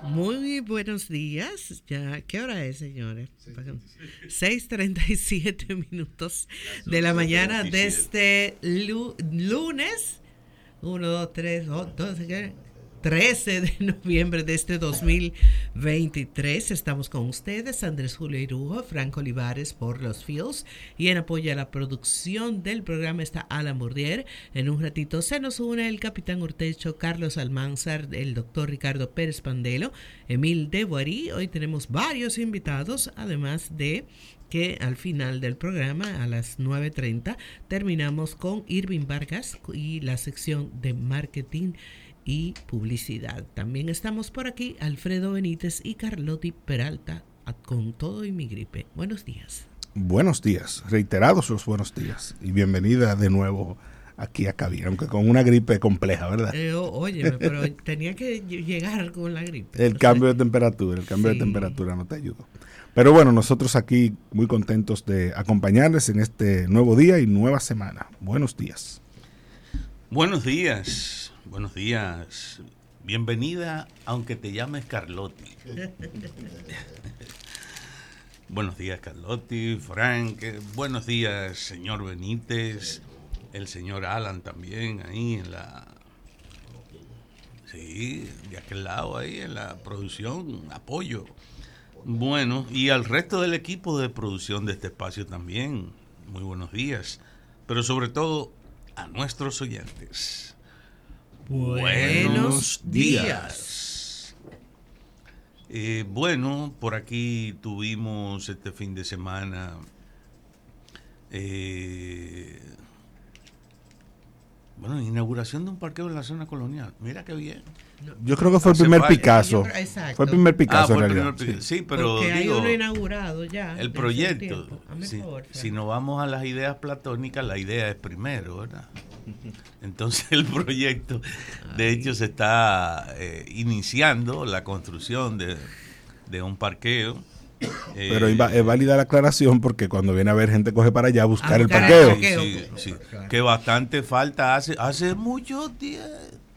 Muy buenos días. Ya, ¿qué hora es, señores? 6:37 minutos de la mañana de este lunes 1, 2, 3, 13 de noviembre de este 2023. Estamos con ustedes, Andrés Julio Irujo, Franco Olivares por los Fields, y en apoyo a la producción del programa está Alan Bourdier. En un ratito se nos une el capitán Urtecho, Carlos Almanzar, el doctor Ricardo Pérez Pandelo, Emil de Boirí. Hoy tenemos varios invitados, además de que al final del programa, a las 9:30, terminamos con Irving Vargas y la sección de marketing y publicidad. También estamos por aquí Alfredo Benítez y Carlotti Peralta con todo y mi gripe. Buenos días. Buenos días, reiterados los buenos días y bienvenida de nuevo aquí a cabina, aunque con una gripe compleja, ¿verdad? Óyeme, pero tenía que llegar con la gripe. El cambio de temperatura no te ayudó. Pero bueno, nosotros aquí muy contentos de acompañarles en este nuevo día y nueva semana. Buenos días. Buenos días. Buenos días, bienvenida aunque te llames Carlotti. Buenos días Carlotti, Frank, buenos días señor Benítez, el señor Alan también ahí en la... Sí, de aquel lado ahí en la producción, apoyo. Bueno, y al resto del equipo de producción de este espacio también, muy buenos días, pero sobre todo a nuestros oyentes. Buenos días. Bueno, por aquí tuvimos este fin de semana inauguración de un parqueo en la zona colonial. Mira qué bien. Yo creo que fue el primer Picasso. Fue el primer Picasso en realidad. Sí, pero porque hay uno inaugurado ya. El proyecto. Si nos vamos a las ideas platónicas, la idea es primero, ¿verdad? Entonces el proyecto, de hecho, se está iniciando la construcción de un parqueo. Pero es válida la aclaración porque cuando viene a ver gente coge para allá a buscar el parqueo. Sí, que bastante falta hace mucho tiempo.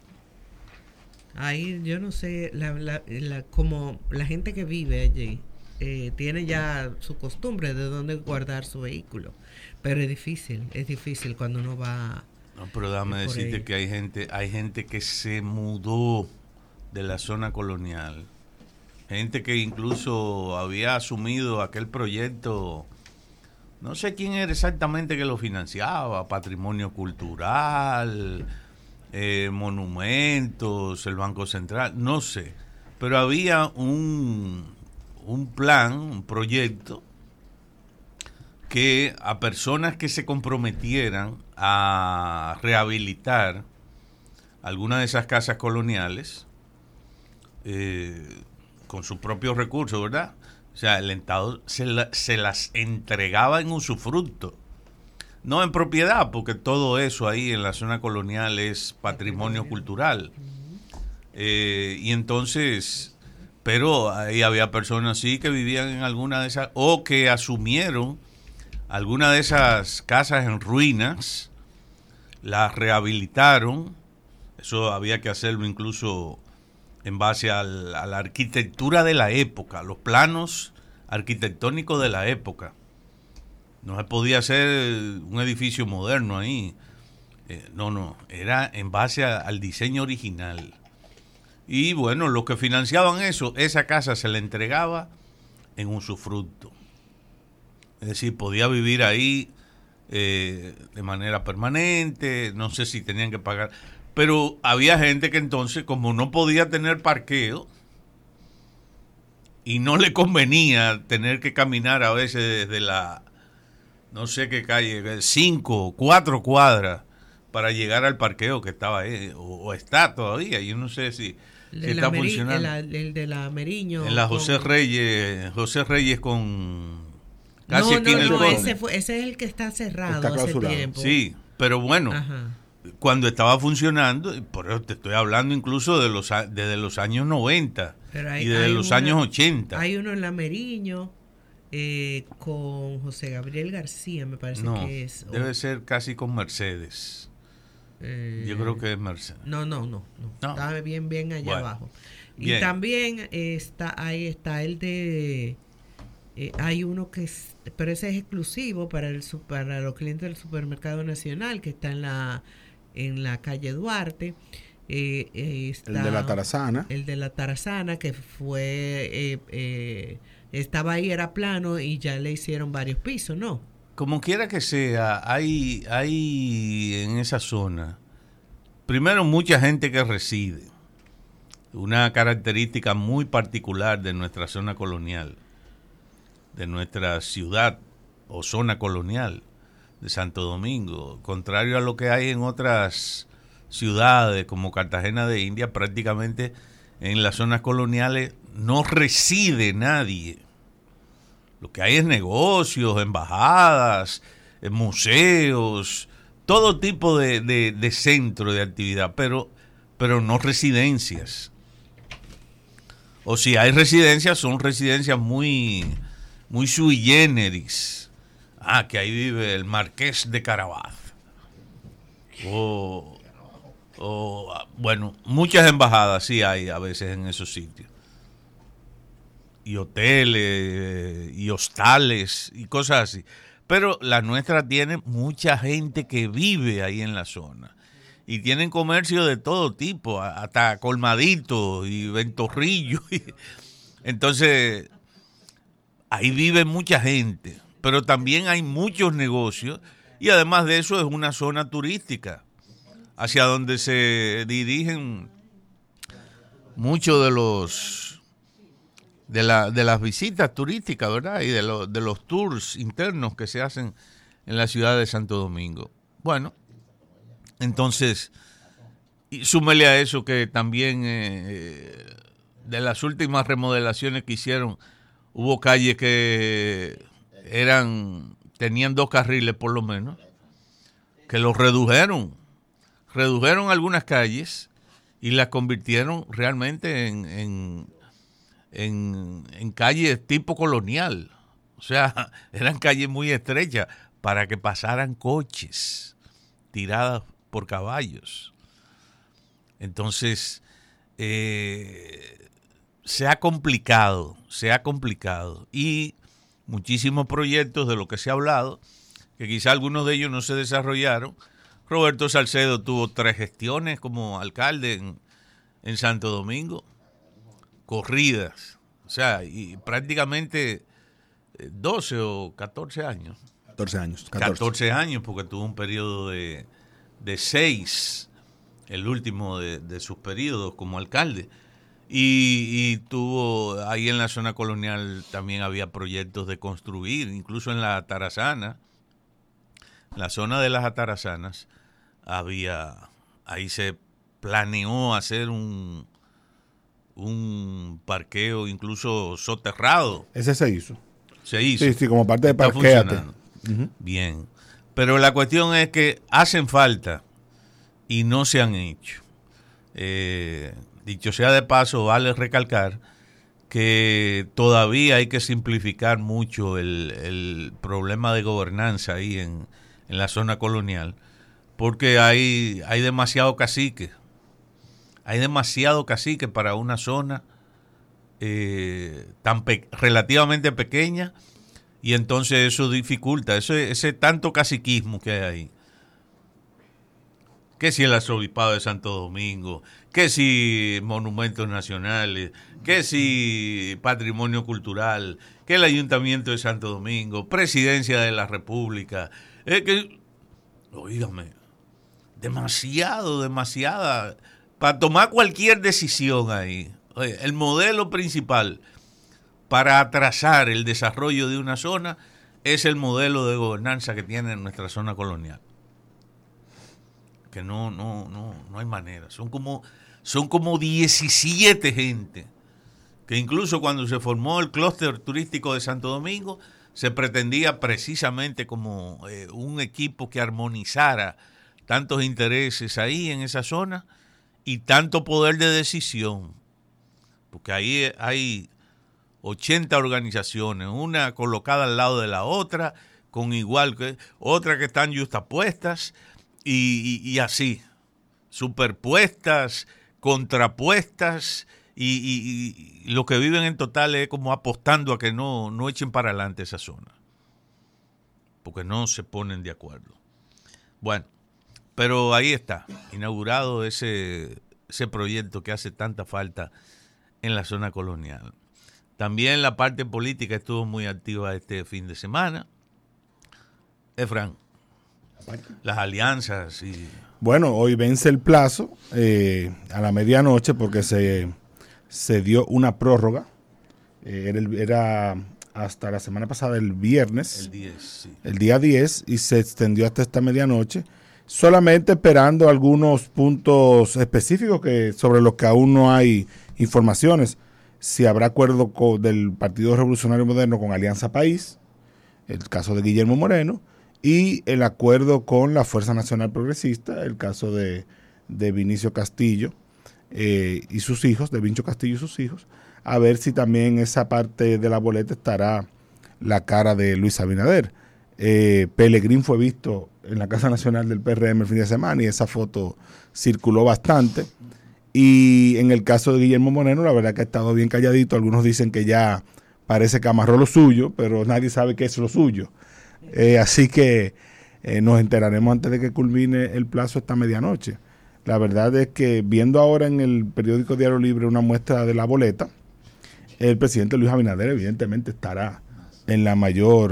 Ahí yo no sé, como la gente que vive allí tiene ya su costumbre de dónde guardar su vehículo, pero es difícil cuando uno va. No, pero déjame decirte que hay gente que se mudó de la zona colonial, gente que incluso había asumido aquel proyecto, no sé quién era exactamente que lo financiaba, patrimonio cultural, monumentos, el Banco Central, no sé, pero había un plan, un proyecto que a personas que se comprometieran a rehabilitar alguna de esas casas coloniales con sus propios recursos, ¿verdad? O sea, el Estado se las entregaba en usufructo, no en propiedad, porque todo eso ahí en la zona colonial es patrimonio cultural. Y entonces, pero ahí había personas sí que vivían en alguna de esas, o que asumieron alguna de esas casas en ruinas, las rehabilitaron. Eso había que hacerlo incluso en base a la arquitectura de la época, los planos arquitectónicos de la época. No se podía hacer un edificio moderno ahí. No, era en base al diseño original. Y bueno, los que financiaban eso, esa casa se le entregaba en usufructo. Es decir, podía vivir ahí de manera permanente, no sé si tenían que pagar. Pero había gente que entonces, como no podía tener parqueo y no le convenía tener que caminar a veces desde la, no sé qué calle, 5, 4 cuadras para llegar al parqueo que estaba ahí, o está todavía, yo no sé si está funcionando. El de la Meriño. En la José Reyes con... Casi ese es el que está cerrado hace tiempo. Sí, pero bueno, cuando estaba funcionando, por eso te estoy hablando incluso desde los años 90 y desde los años 80. Hay uno en la Meriño con José Gabriel García, me parece que es. Debe ser casi con Mercedes. Yo creo que es Mercedes. No. Estaba bien allá abajo. Bien. Y también está el de... hay uno que es, pero ese es exclusivo para los clientes del Supermercado Nacional, que está en la calle Duarte. Está El de la Tarazana. El de la Tarazana, que fue... estaba ahí, era plano y ya le hicieron varios pisos, ¿no? Como quiera que sea, hay en esa zona, primero, mucha gente que reside. Una característica muy particular de nuestra zona colonial, de nuestra ciudad o zona colonial de Santo Domingo, contrario a lo que hay en otras ciudades como Cartagena de India, prácticamente en las zonas coloniales no reside nadie. Lo que hay es negocios, embajadas, museos, todo tipo de centro de actividad, pero no residencias. O si hay residencias, son residencias muy sui generis. Que ahí vive el Marqués de Carabaz. Bueno, muchas embajadas sí hay a veces en esos sitios. Y hoteles, y hostales, y cosas así. Pero la nuestra tiene mucha gente que vive ahí en la zona. Y tienen comercio de todo tipo, hasta colmaditos y ventorrillos. Entonces, ahí vive mucha gente. Pero también hay muchos negocios. Y además de eso, es una zona turística, hacia donde se dirigen muchos de las visitas turísticas, ¿verdad? Y de los tours internos que se hacen en la ciudad de Santo Domingo. Bueno, entonces, y súmele a eso que también de las últimas remodelaciones que hicieron, hubo calles que tenían 2 carriles por lo menos, que los redujeron algunas calles y las convirtieron realmente en calles tipo colonial. O sea, eran calles muy estrechas para que pasaran coches tiradas por caballos. Entonces, se ha complicado. Y muchísimos proyectos de lo que se ha hablado, que quizá algunos de ellos no se desarrollaron. Roberto Salcedo tuvo 3 gestiones como alcalde en Santo Domingo, corridas, o sea, y prácticamente 12 o 14 años. 14 años, porque tuvo un periodo de 6, el último de sus periodos como alcalde. Y tuvo, ahí en la zona colonial también había proyectos de construir, incluso en la Atarazana, la zona de las Atarazanas, ahí se planeó hacer un parqueo incluso soterrado. Ese se hizo. Sí, como parte de Parquéate. Uh-huh. Bien. Pero la cuestión es que hacen falta y no se han hecho. Dicho sea de paso, vale recalcar que todavía hay que simplificar mucho el problema de gobernanza ahí en la zona colonial, porque hay demasiado cacique. Hay demasiado cacique para una zona relativamente pequeña, y entonces eso dificulta ese tanto caciquismo que hay ahí. Que si el arzobispado de Santo Domingo, que si monumentos nacionales, que si patrimonio cultural, que el Ayuntamiento de Santo Domingo, Presidencia de la República, oígame, demasiada, para tomar cualquier decisión ahí. Oye, el modelo principal para atrasar el desarrollo de una zona es el modelo de gobernanza que tiene nuestra zona colonial. Que no hay manera. Son como 17 gente, que incluso cuando se formó el clúster turístico de Santo Domingo, se pretendía precisamente como un equipo que armonizara tantos intereses ahí en esa zona y tanto poder de decisión. Porque ahí hay 80 organizaciones, una colocada al lado de la otra, con igual que otra que están yuxtapuestas, y así, superpuestas, contrapuestas y los que viven en Total es como apostando a que no echen para adelante esa zona, porque no se ponen de acuerdo. Bueno, pero ahí está, inaugurado ese proyecto que hace tanta falta en la zona colonial. También la parte política estuvo muy activa este fin de semana. Efraín, las alianzas y... Bueno, hoy vence el plazo a la medianoche porque se dio una prórroga. Era hasta la semana pasada, el viernes. El 10, sí. El día 10, y se extendió hasta esta medianoche, solamente esperando algunos puntos específicos sobre los que aún no hay informaciones. Si habrá acuerdo del Partido Revolucionario Moderno con Alianza País, el caso de Guillermo Moreno, y el acuerdo con la Fuerza Nacional Progresista, el caso de Vinicio Castillo y sus hijos, de Vincho Castillo y sus hijos, a ver si también esa parte de la boleta estará la cara de Luis Abinader. Pelegrín fue visto en la Casa Nacional del PRM el fin de semana y esa foto circuló bastante. Y en el caso de Guillermo Moreno, la verdad que ha estado bien calladito. Algunos dicen que ya parece que amarró lo suyo, pero nadie sabe qué es lo suyo. Así que nos enteraremos antes de que culmine el plazo esta medianoche. La verdad es que viendo ahora en el periódico Diario Libre una muestra de la boleta, el presidente Luis Abinader evidentemente estará en el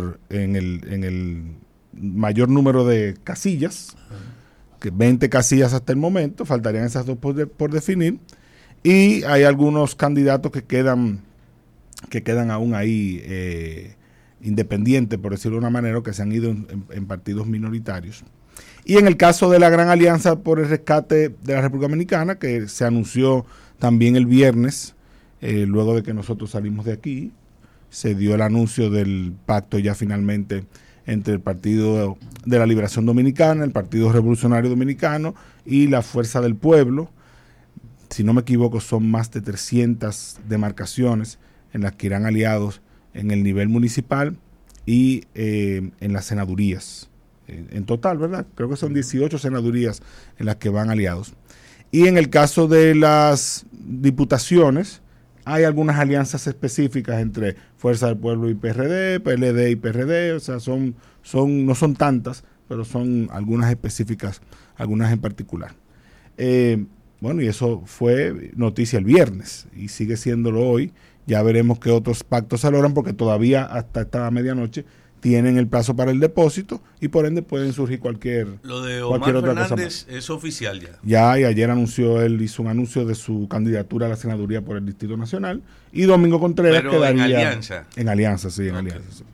mayor número de casillas, que 20 casillas hasta el momento, faltarían esas dos por definir, y hay algunos candidatos que quedan aún ahí independientes, por decirlo de una manera, que se han ido en partidos minoritarios. Y en el caso de la Gran Alianza por el Rescate de la República Dominicana, que se anunció también el viernes, luego de que nosotros salimos de aquí, se dio el anuncio del pacto ya finalmente entre el Partido de la Liberación Dominicana, el Partido Revolucionario Dominicano y la Fuerza del Pueblo. Si no me equivoco, son más de 300 demarcaciones en las que irán aliados en el nivel municipal y en las senadurías. En total, ¿verdad? Creo que son 18 senadurías en las que van aliados. Y en el caso de las diputaciones, hay algunas alianzas específicas entre Fuerza del Pueblo y PRD, PLD y PRD, o sea, no son tantas, pero son algunas específicas, algunas en particular. Bueno, y eso fue noticia el viernes y sigue siéndolo hoy. Ya veremos qué otros pactos se logran, porque todavía hasta esta medianoche tienen el plazo para el depósito y por ende pueden surgir Lo de Omar otra Fernández cosa más. Es oficial ya. Ya, y ayer él hizo un anuncio de su candidatura a la senaduría por el Distrito Nacional, y Domingo Contreras quedaría en Alianza. En Alianza, sí, en Okay. Alianza, sí.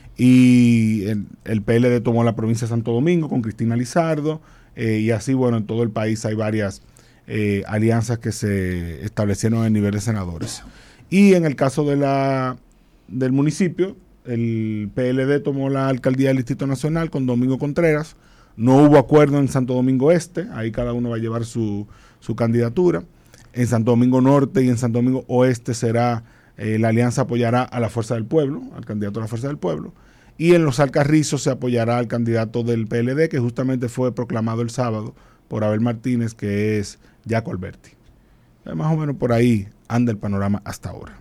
Y el PLD tomó la provincia de Santo Domingo con Cristina Lizardo, y así, bueno, en todo el país hay varias alianzas que se establecieron en nivel de senadores. Y en el caso del municipio, el PLD tomó la alcaldía del Distrito Nacional con Domingo Contreras. No hubo acuerdo en Santo Domingo Este, ahí cada uno va a llevar su candidatura. En Santo Domingo Norte y en Santo Domingo Oeste será, la alianza apoyará a la Fuerza del Pueblo, al candidato de la Fuerza del Pueblo. Y en los Alcarrizos se apoyará al candidato del PLD, que justamente fue proclamado el sábado por Abel Martínez, que es Jaco Alberti. Más o menos por ahí anda el panorama hasta ahora.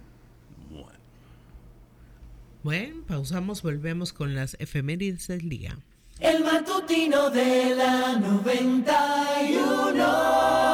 Bueno, pausamos, volvemos con las efemérides del día. El matutino de la 91.